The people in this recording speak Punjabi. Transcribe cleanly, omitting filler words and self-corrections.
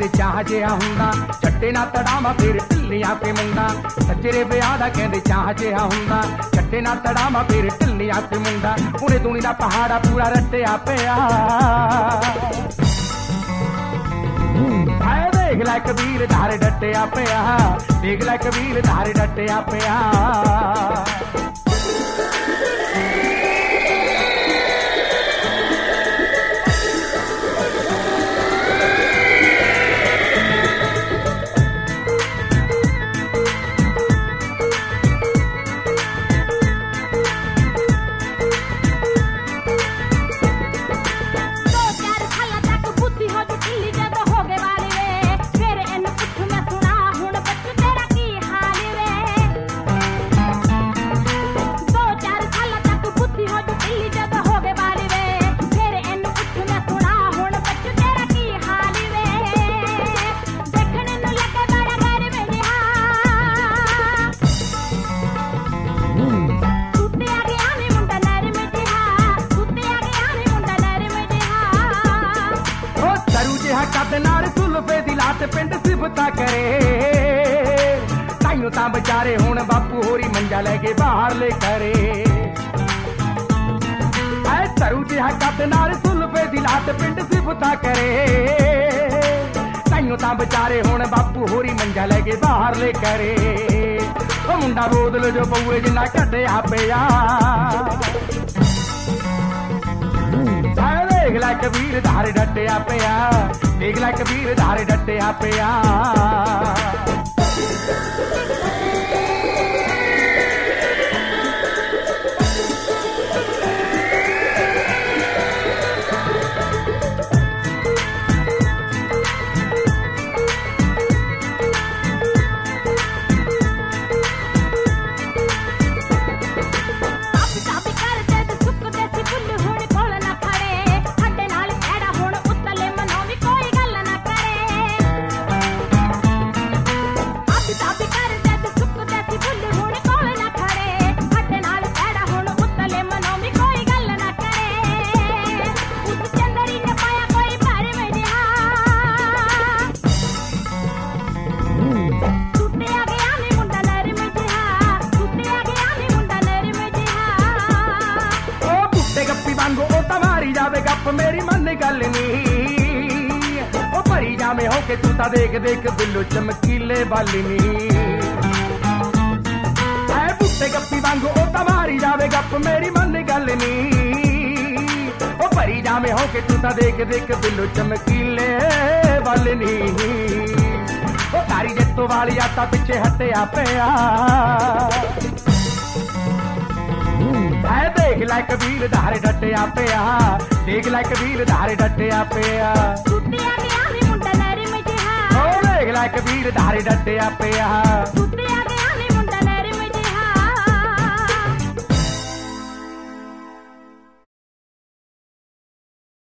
ਕਹਿੰਦੇ ਚਾਹ ਜਿਹਾ ਹੁੰਦਾ, ਚੱਟੇ ਨਾ ਤੜਾਵਾਂ ਫਿਰ ਢਿੱਲੀਆਂ ਤੇ ਮੁੰਡਾ। ਸੱਜਰੇ ਵਿਆਹ ਦਾ ਕਹਿੰਦੇ ਚਾਹ ਜਿਹਾ ਹੁੰਦਾ, ਚੱਟੇ ਨਾ ਤੜਾਵਾਂ ਫਿਰ ਢਿੱਲੀਆਂ ਤੇ ਮੁੰਡਾ। ਉਹਨੇ ਦੁਨੀ ਦਾ ਪਹਾੜਾ ਪੂਰਾ ਰੱਟਿਆ ਪਿਆ। ਹਾਏ ਦੇਖ ਲੈ ਕਬੀਰ ਧਾਰ ਡੱਟਿਆ ਪਿਆ, ਦੇਖ ਲੈ ਕਬੀਰ ਧਾਰ ਡੱਟਿਆ ਪਿਆ। ਕੱਦ ਨਾਲ ਸੁਲਫੇ ਦੀ ਲਾਟ ਪਿੰਡ ਸਿਫਤਾਂ ਕਰੇ, ਤਾਈਓ ਤਾਂ ਵਿਚਾਰੇ ਹੁਣ ਬਾਪੂ ਹੋਰੀ ਮੰਜਾ ਲੈ ਕੇ ਬਾਹਰਲੇ ਕਰੇ। ਐ ਸਰੂ ਜਿਹਾ ਕੱਦ ਨਾਲ ਸੁਲਫੇ ਦੀ ਲਾਟ ਪਿੰਡ ਸਿਫਤਾਂ ਕਰੇ, ਤਾਈਓ ਤਾਂ ਵਿਚਾਰੇ ਹੁਣ ਬਾਪੂ ਹੋਰੀ ਮੰਜਾ ਲੈ ਕੇ ਬਾਹਰਲੇ ਕਰੇ। ਉਹ ਮੁੰਡਾ ਬੋਦਲ ਜੋ ਪਊਏ ਜਿੰਨਾ ਕੱਢਿਆ ਪਿਆ। ਦੇਖ ਲੈ ਕਬੀਰ ਧਾਰ ਡੱਟਿਆ ਪਿਆ, ਦੇਖ ਲੈ ਕਬੀਰ ਧਾਰ ਡੱਟਿਆ ਪਿਆ। ਜਾਵੇ ਗੱਪ ਮੇਰੀ ਮੰਨ ਗੱਲ ਨੀ, ਉਹ ਭਰੀ ਜਾਵੇਂ ਹੋ ਕੇ ਤੂੰ ਤਾਂ ਦੇਖ ਦੇਖ ਬਿੱਲੂ ਚਮਕੀਲੇ ਬਾਲੀ ਨੀ। ਐ ਬੁੱਤੇ ਗੱਪੀ ਵਾਂਗੂ ਉਹ ਤਾਂ ਮਾਰੀ ਜਾਵੇ ਗੱਪ ਮੇਰੀ ਮੰਨ ਗੱਲ ਨੀ, ਉਹ ਭਰੀ ਜਾਵੇਂ ਹੋ ਕੇ ਤੂੰ ਤਾਂ ਦੇਖ ਦੇਖ ਬਿੱਲੂ ਚਮਕੀਲੇ ਬਾਲੀ ਨੀ। ਉਹ ਤਾਰੀ ਜੱਤੋ ਵਾਲੀ ਆਟਾ ਪਿੱਛੇ ਹਟਿਆ ਪਿਆ। ਐ ਦੇਖ ਲੈ ਕਬੀਰ ਧਾਰ ਡੱਟਿਆ ਪਿਆ, ਦੇਖ ਲੈ ਕਬੀਰ ਧਾਰ ਡੱਟਿਆ ਪਿਆ। ਸੁੱਤਿਆ ਗਿਆ ਨੀ ਮੁੰਡਾ ਨਰਮ ਜਿਹਾ, ਉਹ ਦੇਖ ਲੈ ਕਬੀਰ ਧਾਰ ਡੱਟਿਆ ਪਿਆ।